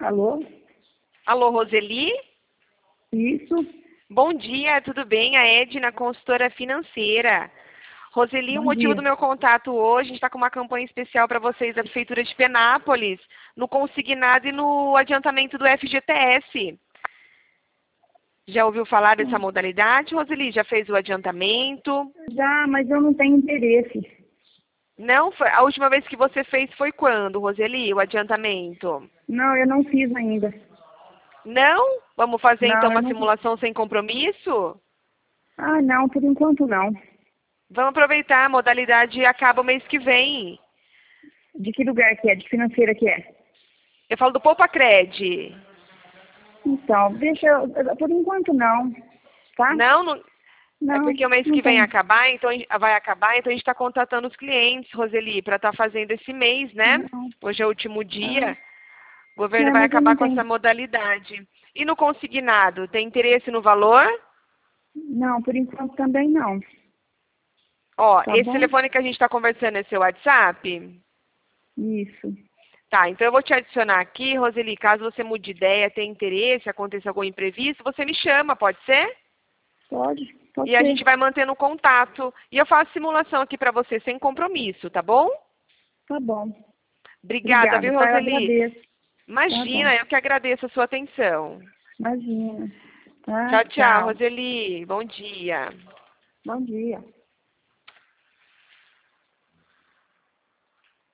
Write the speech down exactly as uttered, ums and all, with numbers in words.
Alô? Alô, Roseli? Isso? Bom dia, tudo bem? A Edna, consultora financeira. Roseli, o Bom motivo do dia. meu contato hoje, a gente está com uma campanha especial para vocês da Prefeitura de Penápolis, no consignado e no adiantamento do F G T S. Já ouviu falar dessa Hum. modalidade, Roseli? Já fez o adiantamento? Já, mas eu não tenho interesse. Não? Foi- A última vez que você fez foi quando, Roseli, o adiantamento? Não, eu não fiz ainda. Não? Vamos fazer então Não, eu uma não. simulação sem compromisso? Ah, não, por enquanto não. Vamos aproveitar, a modalidade acaba o mês que vem. De que lugar que é? De que financeira que é? Eu falo do Poupa Cred. Então, deixa eu... Por enquanto não, tá? Não, não, é Não, porque o mês não que vem tem. acabar, então vai acabar, então a gente está contatando os clientes, Roseli, para estar fazendo esse mês, né? Não. Hoje é o último Ah, dia. O governo não, vai mas eu acabar não com essa tenho. modalidade. E no consignado, tem interesse no valor? Não, por enquanto também não. Ó, Tá esse bom? telefone que a gente está conversando é seu WhatsApp? Isso. Tá, então eu vou te adicionar aqui, Roseli, caso você mude de ideia, tenha interesse, aconteça algum imprevisto, você me chama, pode ser? Pode? Pode E a gente ser. vai mantendo contato. E eu faço simulação aqui para você sem compromisso, tá bom? Tá bom. Obrigada, Obrigada, viu, tá? Eu Roseli? agradeço. Tá bom. Imagina, eu que agradeço a sua atenção. Imagina. Tá? Tchau, tchau, Tchau. Roseli. Bom dia. Bom dia.